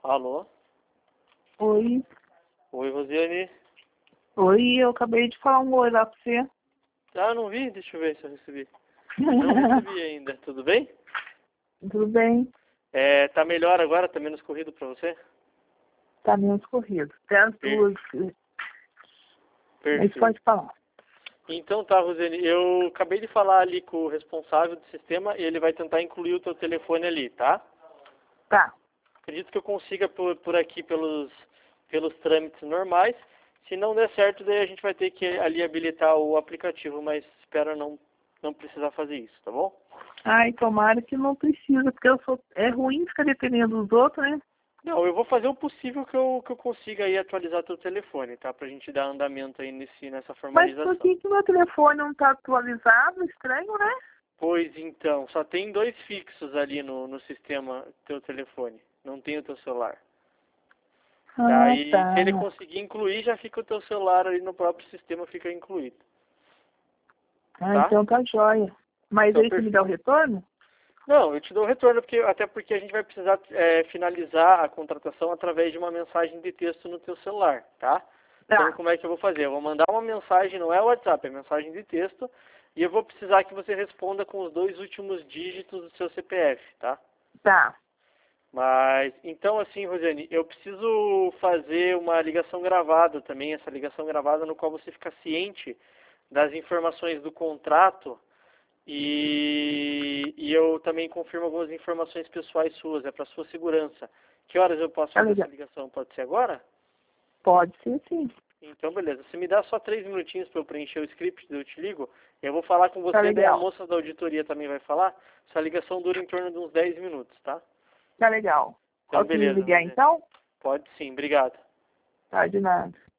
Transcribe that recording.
Alô? Oi. Oi, Rosiane. Oi, eu acabei de falar um oi lá pra você. Ah, não vi? Deixa eu ver se eu recebi. Não recebi ainda. Tudo bem? Tudo bem? Tá melhor agora? Tá menos corrido pra você? Tá menos corrido. Até as duas. Mas Perfeito. pode falar. Então tá, Rosiane. Eu acabei de falar ali com o responsável do sistema e ele vai tentar incluir o teu telefone ali, tá? Tá. Acredito que eu consiga por aqui pelos trâmites normais. Se não der certo, daí a gente vai ter que ali habilitar o aplicativo, mas espero não precisar fazer isso, tá bom? Ai, tomara que não precisa, porque é ruim ficar dependendo dos outros, né? Não, eu vou fazer o possível que eu consiga aí atualizar teu telefone, tá? Pra gente dar andamento aí nessa Mas formalização. por que meu telefone não tá atualizado? Estranho, né? Pois então, só tem 2 fixos ali no sistema teu telefone. Não tem o teu celular. Ah, Daí, se tá. ele conseguir incluir, já fica o teu celular ali no próprio sistema, fica incluído. Ah, Tá? então tá jóia. Mas Então, aí você me dá o perfeito. retorno? Não, eu te dou o retorno, até porque a gente vai precisar finalizar a contratação através de uma mensagem de texto no teu celular, tá? Então, Tá. como é que eu vou fazer? Eu vou mandar uma mensagem, não é WhatsApp, é mensagem de texto, e eu vou precisar que você responda com os 2 últimos dígitos do seu CPF, tá? Tá. Mas, então assim, Rosiane, eu preciso fazer uma ligação gravada também, essa ligação gravada no qual você fica ciente das informações do contrato e eu também confirmo algumas informações pessoais suas, é para sua segurança. Que horas eu posso Tá fazer essa legal. ligação? Pode ser agora? Pode ser, sim. Então, beleza. Você me dá só 3 minutinhos para eu preencher o script, eu te ligo. Eu vou falar com Tá você, daí a legal. moça da auditoria também vai falar. Essa ligação dura em torno de uns 10 minutos, tá? Tá legal. Então, Posso beleza, desligar Rosiane. então? Pode sim, obrigado. Tá, de nada.